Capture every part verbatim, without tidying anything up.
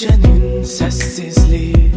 Gecenin sessizliği,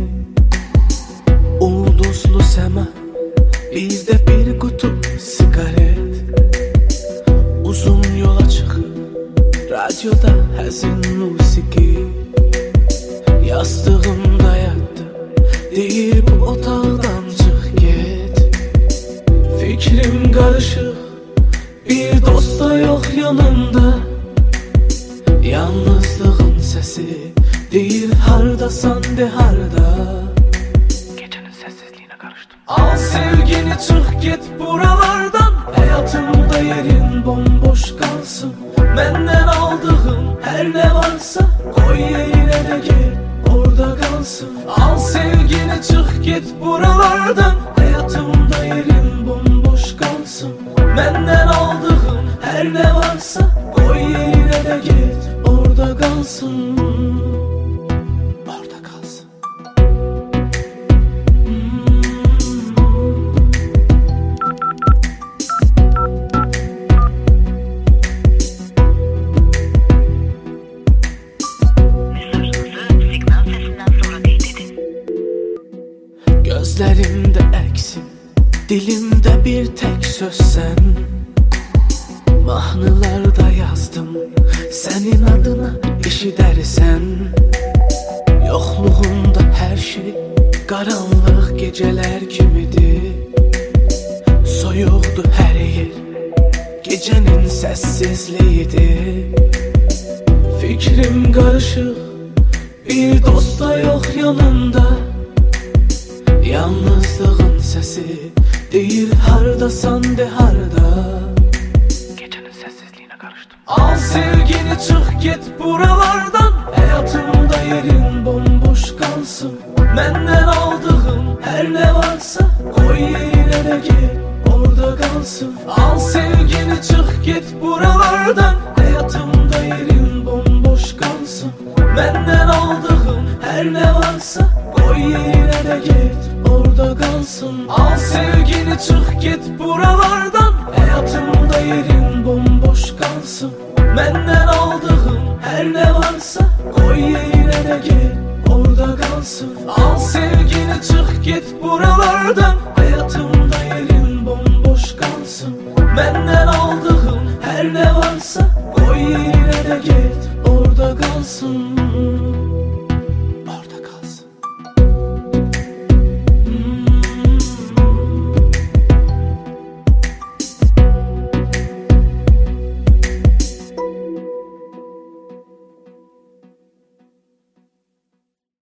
ulduzlu sema, bir de bir kutu sigaret. Uzun yola çıkıp radyoda həzin musiki, yastığımda yattı, deyir bu otaqdan çıx get. Fikrim karışık, bir dost da yok yanımda. Yalnızlığın sesi deyir hardasan de harda. Gecenin sessizliğine karıştım. Al sevgini çık git buralardan, hayatımda yerin bomboş kalsın. Benden aldığın her ne varsa koy yerine de gel orada kalsın. Al sevgini çık git buralardan, hayatımda yerin bomboş kalsın. Benden aldığın her ne varsa koy yerine de git orada kalsın. Orada kalsın. Mesajınızı signal sesinden sonra kaydedin. Gözlerimde eksim, dilimde bir tek söz sen. Mahnılarda yazdım senin adına eşidersen. Yokluğunda her şey karanlık geceler kimidi. Soyuldu her yer, gecenin sessizliğiydi. Fikrim karışık, bir dost da yok yanımda. Yalnızlığın sesi değil hardasan de harda. Gecenin sessizliğine karıştım. Al sevgini çık git buralardan, hayatımda yerin bomboş kalsın. Benden aldığın her ne varsa koy yerine de gel orada kalsın. Al sevgini çık git buralardan, hayatımda yerin bomboş kalsın. Benden aldığın her ne varsa koy yerine de git orada kalsın. Al sevgini çık git buralardan, hayatımda yerin bomboş kalsın. Benden aldığın her ne varsa koy yerine de gel orada kalsın. Al sevgini çık git buralardan,